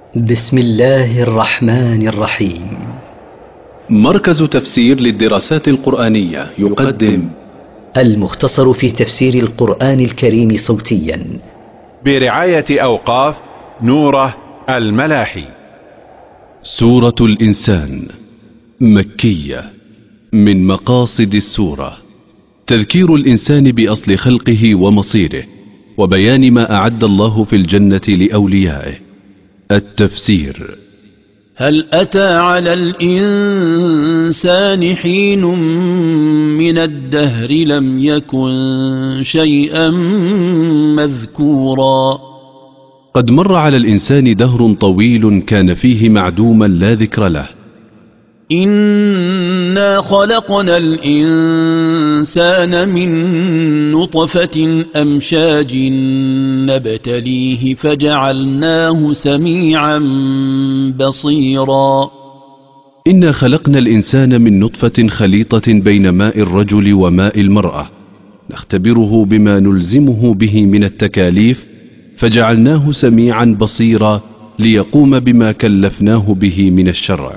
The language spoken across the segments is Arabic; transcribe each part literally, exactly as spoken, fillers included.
بسم الله الرحمن الرحيم. مركز تفسير للدراسات القرآنية يقدم المختصر في تفسير القرآن الكريم صوتيا برعاية أوقاف نوره الملاحي. سورة الإنسان مكية. من مقاصد السورة تذكير الإنسان بأصل خلقه ومصيره، وبيان ما أعد الله في الجنة لأوليائه. التفسير: هل أتى على الإنسان حين من الدهر لم يكن شيئا مذكورا. قد مر على الإنسان دهر طويل كان فيه معدوما لا ذكر له. إنا خلقنا الإنسان من نطفة أمشاج نبتليه فجعلناه سميعا بصيرا. إنا خلقنا الإنسان من نطفة خليطة بين ماء الرجل وماء المرأة، نختبره بما نلزمه به من التكاليف، فجعلناه سميعا بصيرا ليقوم بما كلفناه به من الشرع.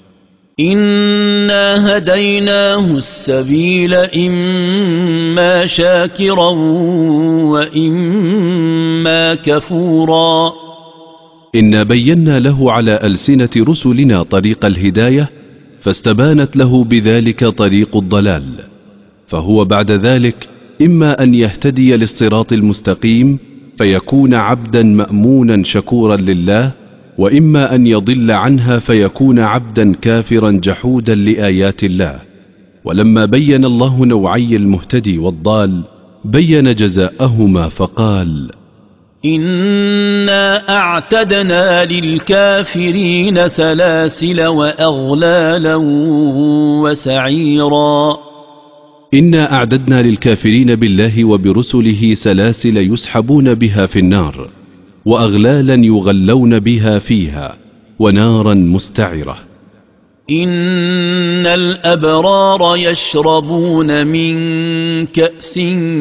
إنا هديناه السبيل إما شاكرا وإما كفورا. إنا بينا له على ألسنة رسلنا طريق الهداية، فاستبانت له بذلك طريق الضلال، فهو بعد ذلك إما أن يهتدي للصراط المستقيم فيكون عبدا مأمونا شكورا لله، وإما أن يضل عنها فيكون عبدا كافرا جحودا لآيات الله. ولما بين الله نوعي المهتدي والضال بين جزاءهما فقال: إنا أعتدنا للكافرين سلاسل وأغلالا وسعيرا. إنا أعددنا للكافرين بالله وبرسله سلاسل يسحبون بها في النار، وأغلالا يغلون بها فيها، ونارا مستعرة. إن الأبرار يشربون من كأس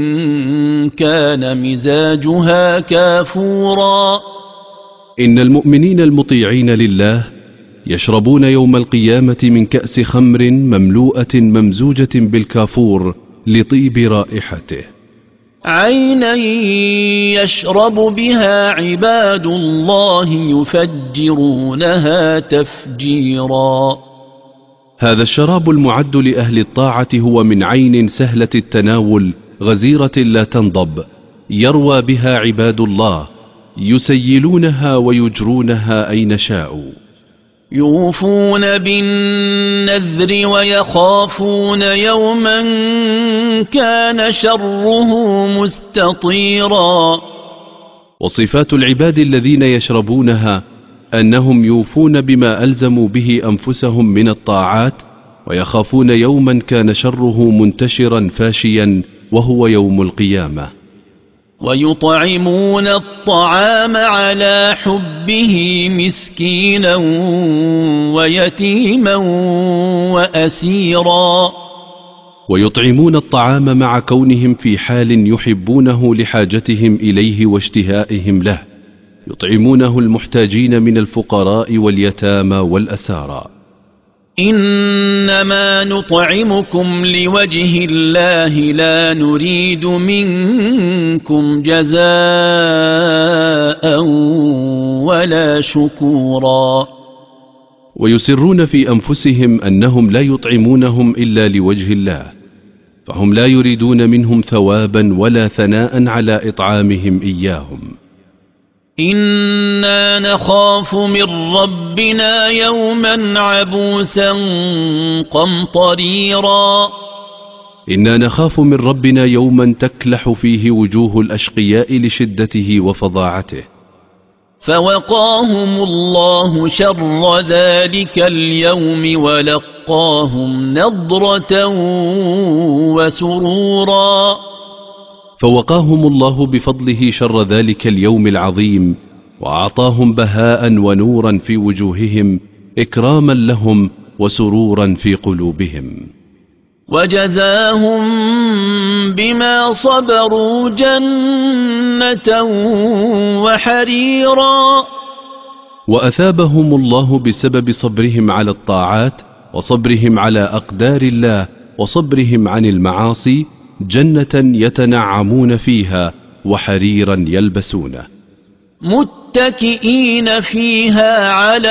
كان مزاجها كافورا. إن المؤمنين المطيعين لله يشربون يوم القيامة من كأس خمر مملوءة ممزوجة بالكافور لطيب رائحته. عينا يشرب بها عباد الله يفجرونها تفجيرا. هذا الشراب المعد لأهل الطاعة هو من عين سهلة التناول غزيرة لا تنضب، يروى بها عباد الله يسيلونها ويجرونها أين شاءوا. يوفون بالنذر ويخافون يوما كان شره مستطيرا. وصفات العباد الذين يشربونها أنهم يوفون بما ألزموا به أنفسهم من الطاعات، ويخافون يوما كان شره منتشرا فاشيا وهو يوم القيامة. ويطعمون الطعام على حبه مسكينا ويتيما وأسيرا. ويطعمون الطعام مع كونهم في حال يحبونه لحاجتهم إليه واشتهائهم له، يطعمونه المحتاجين من الفقراء واليتامى والأسارى. إنما نطعمكم لوجه الله لا نريد منكم جزاء ولا شكورا. ويسرون في أنفسهم أنهم لا يطعمونهم إلا لوجه الله، فهم لا يريدون منهم ثوابا ولا ثناء على إطعامهم إياهم. إنا نخاف من ربنا يوما عبوسا قمطريرا. إنا نخاف من ربنا يوما تكلح فيه وجوه الأشقياء لشدته وفظاعته. فوقاهم الله شر ذلك اليوم ولقاهم نضرة وسرورا. فوقاهم الله بفضله شر ذلك اليوم العظيم، وأعطاهم بهاء ونورا في وجوههم إكراما لهم وسرورا في قلوبهم. وجزاهم بما صبروا جنة وحريرا. وأثابهم الله بسبب صبرهم على الطاعات وصبرهم على أقدار الله وصبرهم عن المعاصي جنة يتنعمون فيها وحريرا يلبسونه متكئين فيها على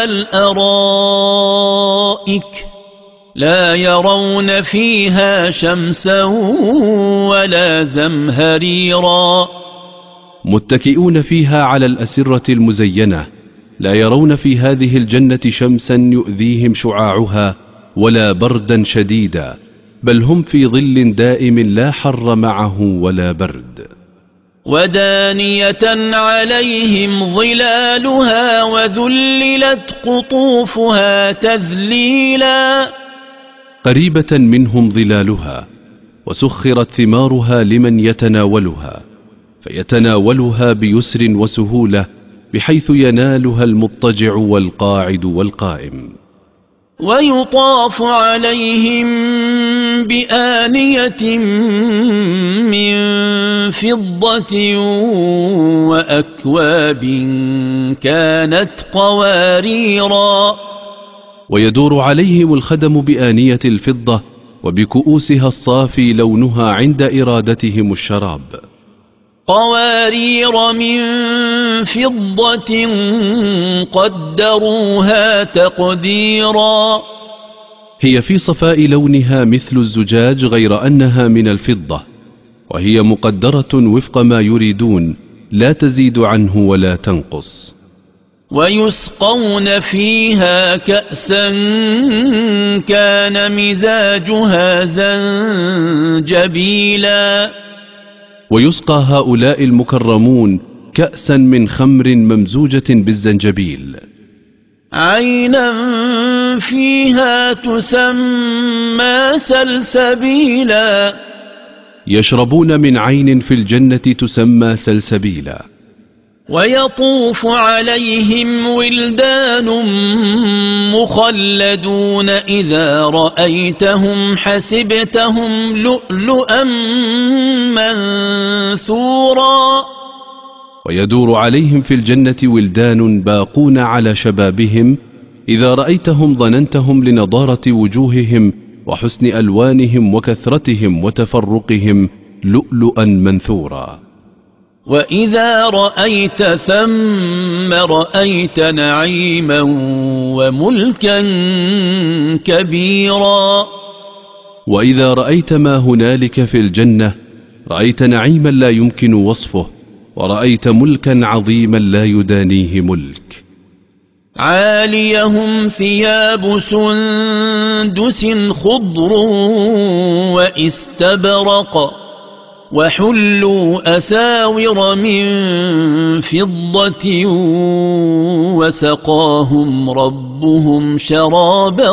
الأرائك لا يرون فيها شمسا ولا زمهريرا. متكئون فيها على الأسرة المزينة لا يرون في هذه الجنة شمسا يؤذيهم شعاعها ولا بردا شديدا، بل هم في ظل دائم لا حر معه ولا برد. ودانية عليهم ظلالها وذللت قطوفها تذليلا. قريبة منهم ظلالها وسخرت ثمارها لمن يتناولها، فيتناولها بيسر وسهولة بحيث ينالها المضطجع والقاعد والقائم. ويطاف عليهم بآنية من فضة وأكواب كانت قواريرا. ويدور عليهم الخدم بآنية الفضة وبكؤوسها الصافي لونها عند إرادتهم الشراب. قوارير من فضة قدروها تقديرا. هي في صفاء لونها مثل الزجاج غير أنها من الفضة، وهي مقدرة وفق ما يريدون لا تزيد عنه ولا تنقص. ويسقون فيها كأسا كان مزاجها زنجبيلا. ويسقى هؤلاء المكرمون كأسا من خمر ممزوجة بالزنجبيل. عينا فيها تسمى سلسبيلا. يشربون من عين في الجنة تسمى سلسبيلا. ويطوف عليهم ولدان مخلدون إذا رأيتهم حسبتهم لؤلؤا منثورا. ويدور عليهم في الجنة ولدان باقون على شبابهم، إذا رأيتهم ظننتهم لنضارة وجوههم وحسن ألوانهم وكثرتهم وتفرقهم لؤلؤا منثورا. وإذا رأيت ثم رأيت نعيما وملكا كبيرا. وإذا رأيت ما هنالك في الجنة رأيت نعيما لا يمكن وصفه، ورأيت ملكا عظيما لا يدانيه ملك. عاليهم ثياب سندس خضر واستبرق وحلوا أساور من فضة وسقاهم ربهم شرابا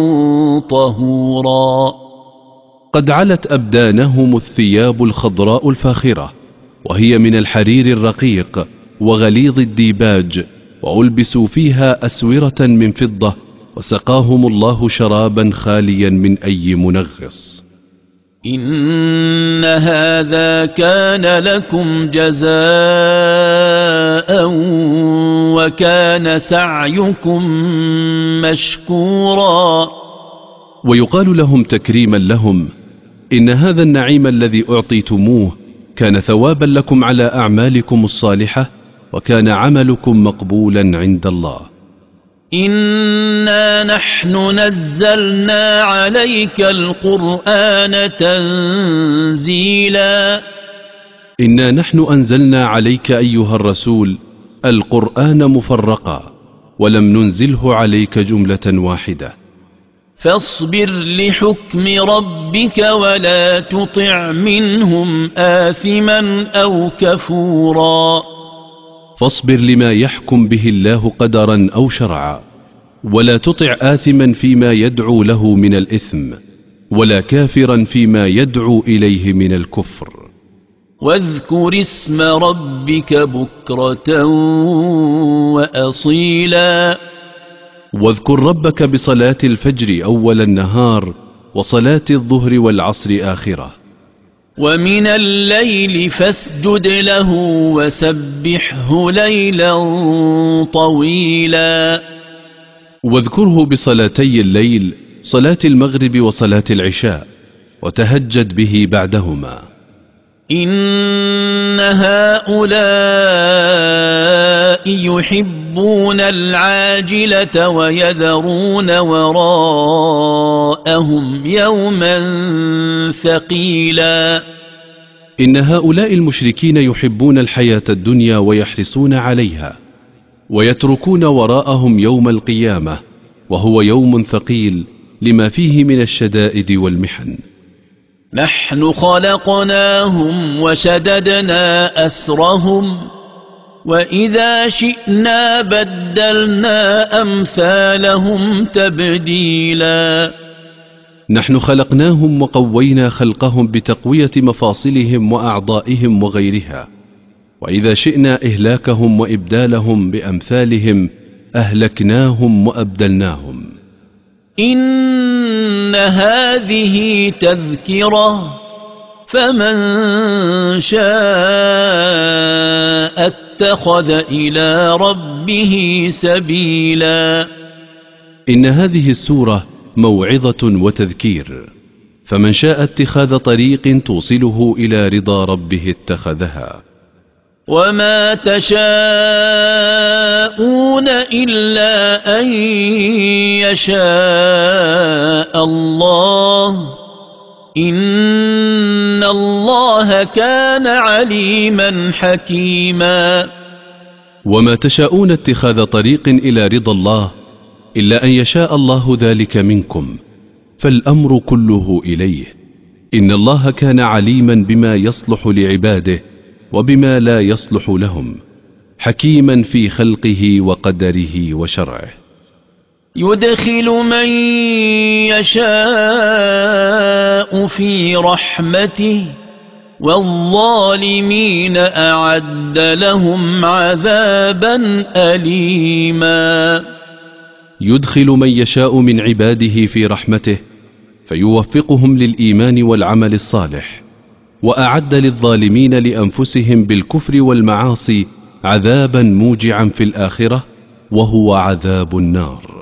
طهورا. قد علت أبدانهم الثياب الخضراء الفاخرة، وهي من الحرير الرقيق وغليظ الديباج، وألبسوا فيها أسورة من فضة، وسقاهم الله شرابا خاليا من أي منغص. إن هذا كان لكم جزاء وكان سعيكم مشكورا. ويقال لهم تكريما لهم: إن هذا النعيم الذي أعطيتموه كان ثوابا لكم على أعمالكم الصالحة، وكان عملكم مقبولا عند الله. إنا نحن نزلنا عليك القرآن تنزيلا. إنا نحن أنزلنا عليك أيها الرسول القرآن مفرقا، ولم ننزله عليك جملة واحدة. فاصبر لحكم ربك ولا تطع منهم آثما أو كفورا. فاصبر لما يحكم به الله قدرا أو شرعا، ولا تطع آثما فيما يدعو له من الإثم، ولا كافرا فيما يدعو إليه من الكفر. واذكر اسم ربك بكرة وأصيلا. واذكر ربك بصلاة الفجر أول النهار، وصلاة الظهر والعصر آخرة. ومن الليل فاسجد له وسبحه ليلا طويلا. واذكره بصلاتي الليل، صلاة المغرب وصلاة العشاء، وتهجد به بعدهما. إن هؤلاء يحبون العاجلة ويذرون وراءهم يوما ثقيلا. إن هؤلاء المشركين يحبون الحياة الدنيا ويحرصون عليها، ويتركون وراءهم يوم القيامة وهو يوم ثقيل لما فيه من الشدائد والمحن. نحن خلقناهم وشددنا أسرهم وإذا شئنا بدلنا أمثالهم تبديلا. نحن خلقناهم وقوينا خلقهم بتقوية مفاصلهم وأعضائهم وغيرها، وإذا شئنا إهلاكهم وإبدالهم بأمثالهم أهلكناهم وأبدلناهم. إن هذه تذكرة فمن شاء اتخذ إلى ربه سبيلا. إن هذه السورة موعظة وتذكير، فمن شاء اتخاذ طريق توصله إلى رضا ربه اتخذها. وما تشاءون إلا أن يشاء الله إن الله كان عليما حكيما. وما تشاءون اتخاذ طريق إلى رضا الله إلا أن يشاء الله ذلك منكم، فالأمر كله إليه. إن الله كان عليما بما يصلح لعباده وبما لا يصلح لهم، حكيما في خلقه وقدره وشرعه. يدخل من يشاء في رحمته والظالمين أعد لهم عذابا أليما. يدخل من يشاء من عباده في رحمته فيوفقهم للإيمان والعمل الصالح، وأعد للظالمين لأنفسهم بالكفر والمعاصي عذابا موجعا في الآخرة وهو عذاب النار.